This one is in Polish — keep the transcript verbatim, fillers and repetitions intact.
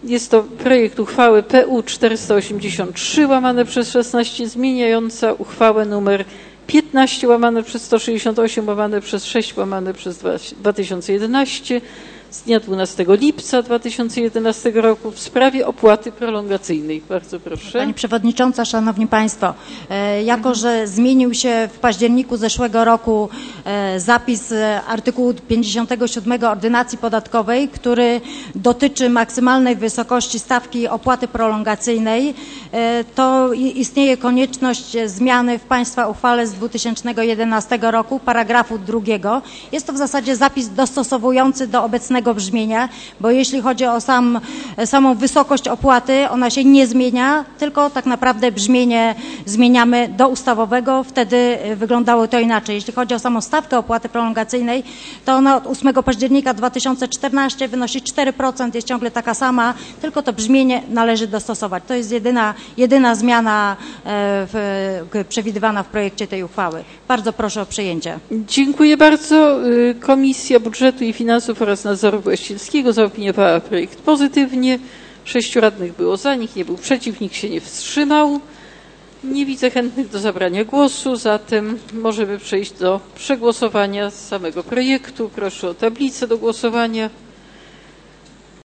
Jest to projekt uchwały P U czterysta osiemdziesiąt trzy łamane przez szesnaście zmieniająca uchwałę numer piętnaście łamane przez sto sześćdziesiąt osiem łamane przez sześć łamane przez dwa tysiące jedenaście z dnia dwunastego lipca dwa tysiące jedenastego roku w sprawie opłaty prolongacyjnej. Bardzo proszę. Pani Przewodnicząca, Szanowni Państwo, jako że zmienił się w październiku zeszłego roku zapis artykułu pięćdziesiątego siódmego Ordynacji Podatkowej, który dotyczy maksymalnej wysokości stawki opłaty prolongacyjnej, to istnieje konieczność zmiany w Państwa uchwale z dwa tysiące jedenastego roku paragrafu drugiego. Jest to w zasadzie zapis dostosowujący do obecnego brzmienia, bo jeśli chodzi o sam, samą wysokość opłaty, ona się nie zmienia, tylko tak naprawdę brzmienie zmieniamy do ustawowego, wtedy wyglądało to inaczej. Jeśli chodzi o samą stawkę opłaty prolongacyjnej, to ona od ósmego października dwa tysiące czternastego wynosi cztery procent, jest ciągle taka sama, tylko to brzmienie należy dostosować. To jest jedyna, jedyna zmiana w, przewidywana w projekcie tej uchwały. Bardzo proszę o przyjęcie. Dziękuję bardzo. Komisja Budżetu i Finansów oraz Nadzoru Właścicielskiego zaopiniowała projekt pozytywnie. Sześciu radnych było za, nikt nie był przeciw, nikt się nie wstrzymał. Nie widzę chętnych do zabrania głosu, zatem możemy przejść do przegłosowania samego projektu. Proszę o tablicę do głosowania.